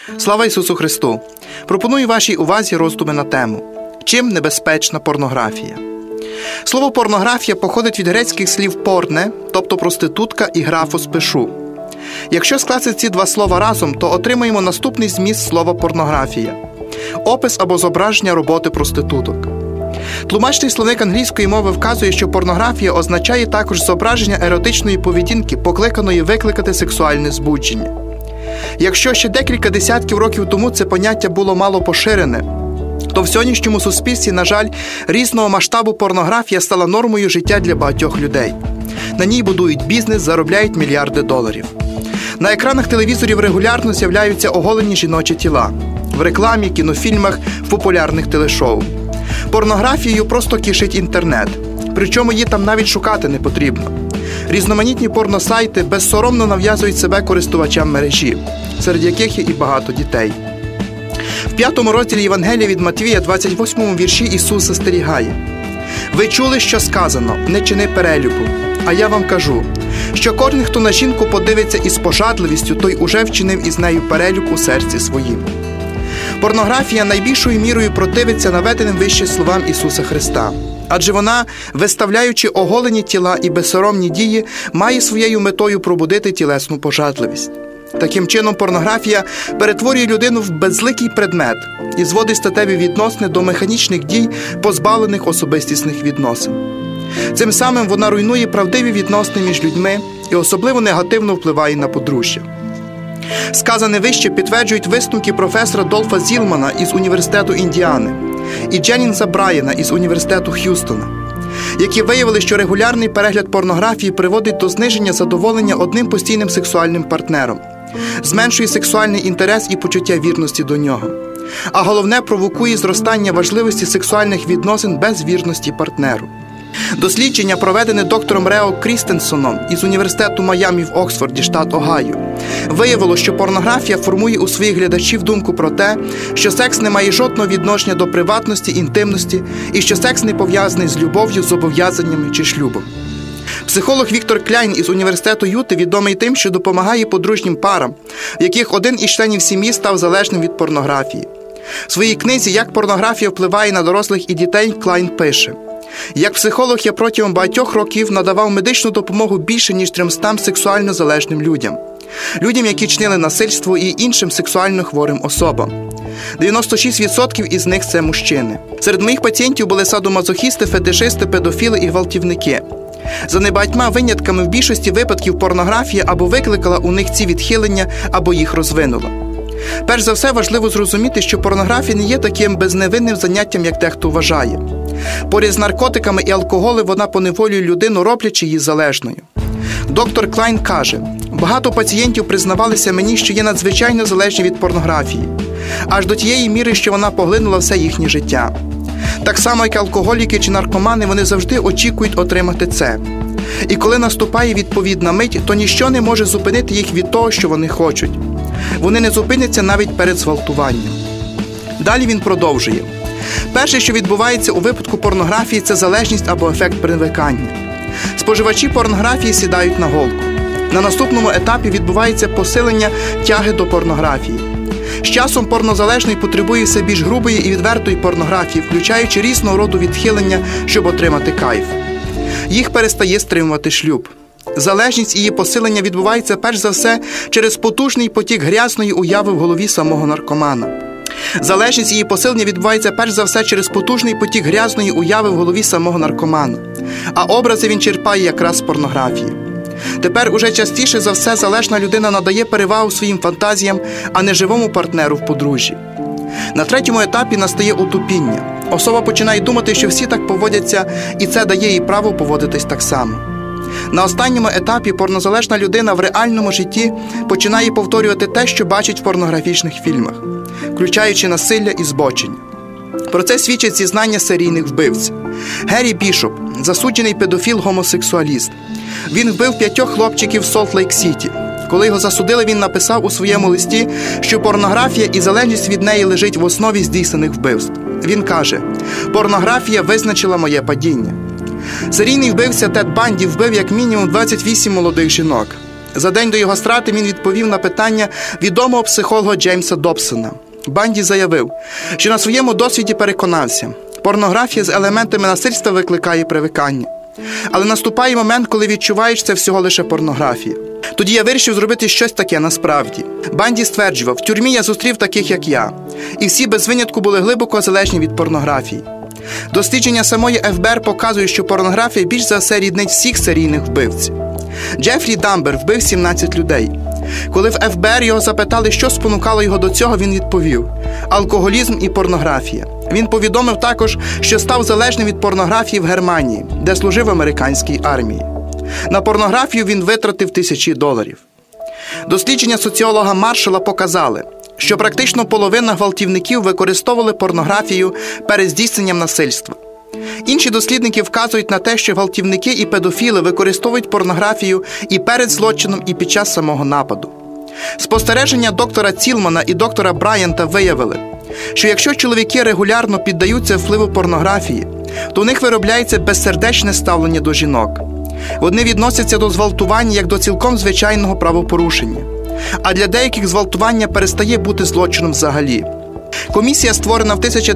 Слава Ісусу Христу! Пропоную вашій увазі роздуми на тему «Чим небезпечна порнографія?». Слово «порнографія» походить від грецьких слів «порне», тобто проститутка, і «графос» – пишу. Якщо скласти ці два слова разом, то отримаємо наступний зміст слова «порнографія» – опис або зображення роботи проституток. Тлумачний словник англійської мови вказує, що порнографія означає також зображення еротичної поведінки, покликаної викликати сексуальне збудження. Якщо ще декілька десятків років тому це поняття було мало поширене, то в сьогоднішньому суспільстві, на жаль, різного масштабу порнографія стала нормою життя для багатьох людей. На ній будують бізнес, заробляють мільярди доларів. На екранах телевізорів регулярно з'являються оголені жіночі тіла. В рекламі, кінофільмах, в популярних телешоу. Порнографією просто кишить інтернет. Причому її там навіть шукати не потрібно. Різноманітні порносайти безсоромно нав'язують себе користувачам мережі, серед яких є і багато дітей. В 5 розділі Євангелія від Матвія, 28 вірші, Ісус застерігає: «Ви чули, що сказано, не чини перелюбу. А я вам кажу, що кожен, хто на жінку подивиться із пожадливістю, той уже вчинив із нею перелюб у серці своїм». Порнографія найбільшою мірою противиться наведеним вище словам Ісуса Христа. Адже вона, виставляючи оголені тіла і безсоромні дії, має своєю метою пробудити тілесну пожадливість. Таким чином, порнографія перетворює людину в безликий предмет і зводить статеві відносини до механічних дій, позбавлених особистісних відносин. Цим самим вона руйнує правдиві відносини між людьми і особливо негативно впливає на подружжя. Сказане вище підтверджують висновки професора Долфа Зілмана із Університету Індіани і Дженнінса Брайана із Університету Х'юстона, які виявили, що регулярний перегляд порнографії приводить до зниження задоволення одним постійним сексуальним партнером, зменшує сексуальний інтерес і почуття вірності до нього, а головне – провокує зростання важливості сексуальних відносин без вірності партнеру. Дослідження, проведене доктором Рео Крістенсоном із Університету Майамі в Оксфорді, штат Огайо, виявило, що порнографія формує у своїх глядачів думку про те, що секс не має жодного відношення до приватності, інтимності і що секс не пов'язаний з любов'ю, зобов'язаннями чи шлюбом. Психолог Віктор Кляйн із Університету Юти відомий тим, що допомагає подружнім парам, в яких один із членів сім'ї став залежним від порнографії. В своїй книзі «Як порнографія впливає на дорослих і дітей» Кляйн пише: «Як психолог я протягом багатьох років надавав медичну допомогу більше, ніж 300 сексуально залежним людям. Людям, які чинили насильство, і іншим сексуально хворим особам. 96% із них – це мужчини. Серед моїх пацієнтів були садомазохісти, фетишисти, педофіли і гвалтівники. За небагатьма винятками в більшості випадків порнографія або викликала у них ці відхилення, або їх розвинула. Перш за все важливо зрозуміти, що порнографія не є таким безневинним заняттям, як дехто вважає. Поряд з наркотиками і алкоголем вона поневолює людину, роблячи її залежною. Доктор Кляйн каже: «Багато пацієнтів признавалися мені, що є надзвичайно залежні від порнографії, аж до тієї міри, що вона поглинула все їхнє життя. Так само, як алкоголіки чи наркомани, вони завжди очікують отримати це. І коли наступає відповідна мить, то ніщо не може зупинити їх від того, що вони хочуть. Вони не зупиняться навіть перед зґвалтуванням». Далі він продовжує: «Перше, що відбувається у випадку порнографії, це залежність або ефект привикання. Споживачі порнографії сідають на голку. На наступному етапі відбувається посилення тяги до порнографії. З часом порнозалежний потребує все більш грубої і відвертої порнографії, включаючи різного роду відхилення, щоб отримати кайф. Їх перестає стримувати шлюб. Залежність і її посилення відбувається перш за все через потужний потік грязної уяви в голові самого наркомана. Залежність і її посилення відбувається перш за все через потужний потік грязної уяви в голові самого наркомана. А образи він черпає якраз з порнографії. Тепер уже частіше за все залежна людина надає перевагу своїм фантазіям, а не живому партнеру в подружжі. На третьому етапі настає отупіння. Особа починає думати, що всі так поводяться, і це дає їй право поводитись так само. На останньому етапі порнозалежна людина в реальному житті починає повторювати те, що бачить в порнографічних фільмах, включаючи насилля і збочення. Про це свідчать зізнання серійних вбивць. Геррі Бішоп – засуджений педофіл-гомосексуаліст. Він вбив 5 хлопчиків в Солт-Лейк-Сіті. Коли його засудили, він написав у своєму листі, що порнографія і залежність від неї лежить в основі здійснених вбивств. Він каже: «Порнографія визначила моє падіння». Серійний вбивця Тед Банді вбив як мінімум 28 молодих жінок. За день до його страти він відповів на питання відомого психолога Джеймса Добсона. Банді заявив, що на своєму досвіді переконався, порнографія з елементами насильства викликає привикання. Але наступає момент, коли відчуваєш, це всього лише порнографія. Тоді я вирішив зробити щось таке насправді. Банді стверджував, в тюрмі я зустрів таких, як я. І всі без винятку були глибоко залежні від порнографії. Дослідження самої ФБР показує, що порнографія більш за все ріднить всіх серійних вбивців. Джефрі Дамбер вбив 17 людей. Коли в ФБР його запитали, що спонукало його до цього, він відповів – алкоголізм і порнографія. Він повідомив також, що став залежним від порнографії в Германії, де служив в американській армії. На порнографію він витратив $1000. Дослідження соціолога Маршала показали, що практично половина гвалтівників використовували порнографію перед здійсненням насильства. Інші дослідники вказують на те, що гвалтівники і педофіли використовують порнографію і перед злочином, і під час самого нападу. Спостереження доктора Цілмана і доктора Брайанта виявили, що якщо чоловіки регулярно піддаються впливу порнографії, то у них виробляється безсердечне ставлення до жінок. Вони відносяться до зґвалтування як до цілком звичайного правопорушення. А для деяких зґвалтування перестає бути злочином взагалі. Комісія, створена в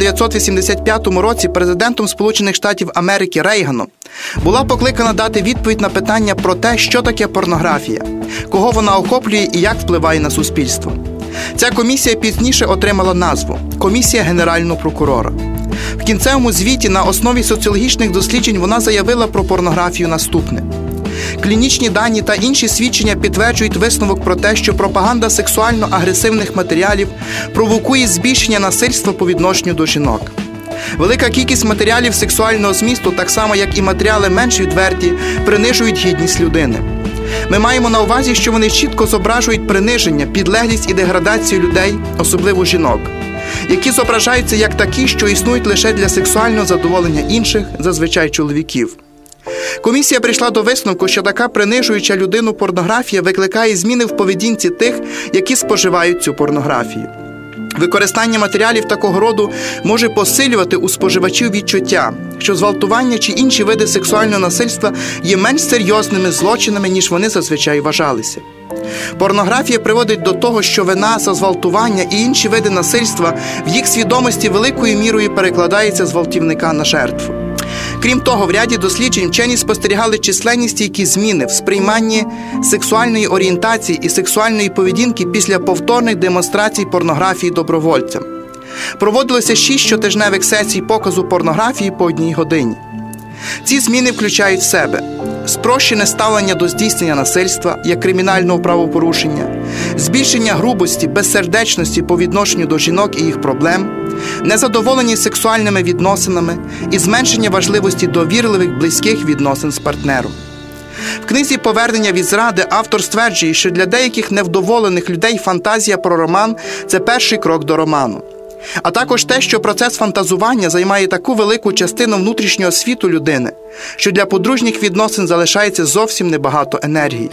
1985 році президентом Сполучених Штатів Америки Рейганом, була покликана дати відповідь на питання про те, що таке порнографія, кого вона охоплює і як впливає на суспільство. Ця комісія пізніше отримала назву – Комісія Генерального прокурора. В кінцевому звіті на основі соціологічних досліджень вона заявила про порнографію наступне. Клінічні дані та інші свідчення підтверджують висновок про те, що пропаганда сексуально-агресивних матеріалів провокує збільшення насильства по відношенню до жінок. Велика кількість матеріалів сексуального змісту, так само як і матеріали менш відверті, принижують гідність людини. Ми маємо на увазі, що вони чітко зображують приниження, підлеглість і деградацію людей, особливо жінок, які зображаються як такі, що існують лише для сексуального задоволення інших, зазвичай чоловіків. Комісія прийшла до висновку, що така принижуюча людину порнографія викликає зміни в поведінці тих, які споживають цю порнографію. Використання матеріалів такого роду може посилювати у споживачів відчуття, що зґвалтування чи інші види сексуального насильства є менш серйозними злочинами, ніж вони зазвичай вважалися. Порнографія приводить до того, що вина за зґвалтування і інші види насильства в їх свідомості великою мірою перекладається з гвалтівника на жертву. Крім того, в ряді досліджень вчені спостерігали численні стійкі зміни в сприйманні сексуальної орієнтації і сексуальної поведінки після повторних демонстрацій порнографії добровольцям. Проводилося 6 щотижневих сесій показу порнографії по 1 годині. Ці зміни включають в себе спрощене ставлення до здійснення насильства як кримінального правопорушення, збільшення грубості, безсердечності по відношенню до жінок і їх проблем, незадоволеність сексуальними відносинами і зменшення важливості довірливих, близьких відносин з партнером. В книзі «Повернення від зради» автор стверджує, що для деяких невдоволених людей фантазія про роман – це перший крок до роману. А також те, що процес фантазування займає таку велику частину внутрішнього світу людини, що для подружніх відносин залишається зовсім небагато енергії.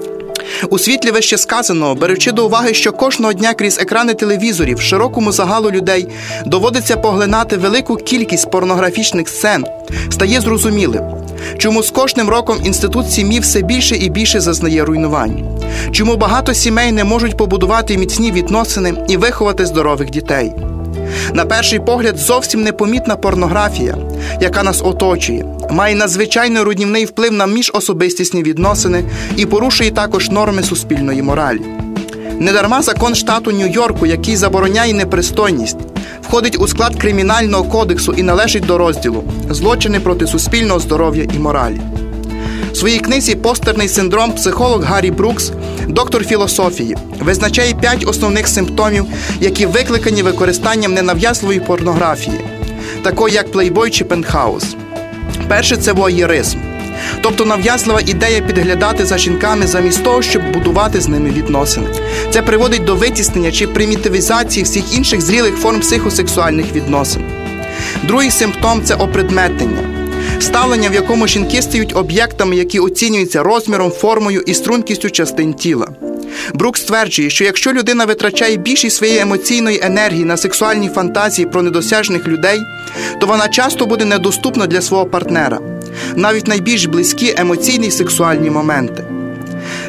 У світлі вище сказаного, беручи до уваги, що кожного дня крізь екрани телевізорів широкому загалу людей доводиться поглинати велику кількість порнографічних сцен, стає зрозумілим, чому з кожним роком інститут сім'ї все більше і більше зазнає руйнувань, чому багато сімей не можуть побудувати міцні відносини і виховати здорових дітей. На перший погляд, зовсім непомітна порнографія, яка нас оточує, має надзвичайно руйнівний вплив на міжособистісні відносини і порушує також норми суспільної моралі. Недарма закон штату Нью-Йорку, який забороняє непристойність, входить у склад Кримінального кодексу і належить до розділу «Злочини проти суспільного здоров'я і моралі». В своїй книзі «Постерний синдром» психолог Гаррі Брукс, доктор філософії, визначає 5 основних симптомів, які викликані використанням ненав'язливої порнографії, такої як плейбой чи пентхаус. Перше – це воєризм, тобто нав'язлива ідея підглядати за жінками замість того, щоб будувати з ними відносини. Це приводить до витіснення чи примітивізації всіх інших зрілих форм психосексуальних відносин. Другий симптом – це опредметнення. Ставлення, в якому жінки стають об'єктами, які оцінюються розміром, формою і стрункістю частин тіла. Брукс стверджує, що якщо людина витрачає більшість своєї емоційної енергії на сексуальні фантазії про недосяжних людей, то вона часто буде недоступна для свого партнера, навіть найбільш близькі емоційні і сексуальні моменти.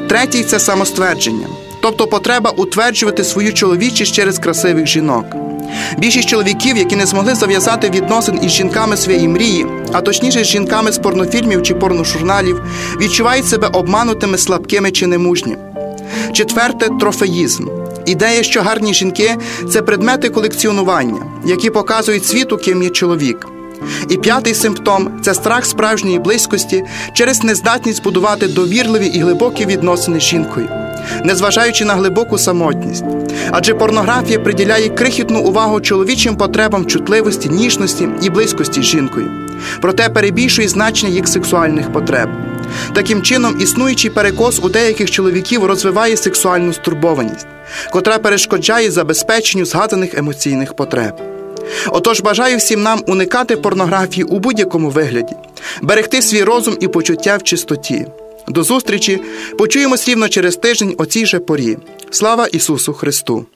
Третій – це самоствердження, тобто потреба утверджувати свою чоловічість через красивих жінок. Більшість чоловіків, які не змогли зав'язати відносин із жінками своєї мрії, а точніше з жінками з порнофільмів чи порножурналів, відчувають себе обманутими, слабкими чи немужніми. Четверте – трофеїзм. Ідея, що гарні жінки – це предмети колекціонування, які показують світу, ким є чоловік. І п'ятий симптом – це страх справжньої близькості через нездатність будувати довірливі і глибокі відносини з жінкою, незважаючи на глибоку самотність. Адже порнографія приділяє крихітну увагу чоловічим потребам чутливості, ніжності і близькості з жінкою, проте перебільшує значення їх сексуальних потреб. Таким чином, існуючий перекос у деяких чоловіків розвиває сексуальну стурбованість, котра перешкоджає забезпеченню згаданих емоційних потреб. Отож, бажаю всім нам уникати порнографії у будь-якому вигляді, берегти свій розум і почуття в чистоті. До зустрічі! Почуємось рівно через тиждень о цій же порі. Слава Ісусу Христу!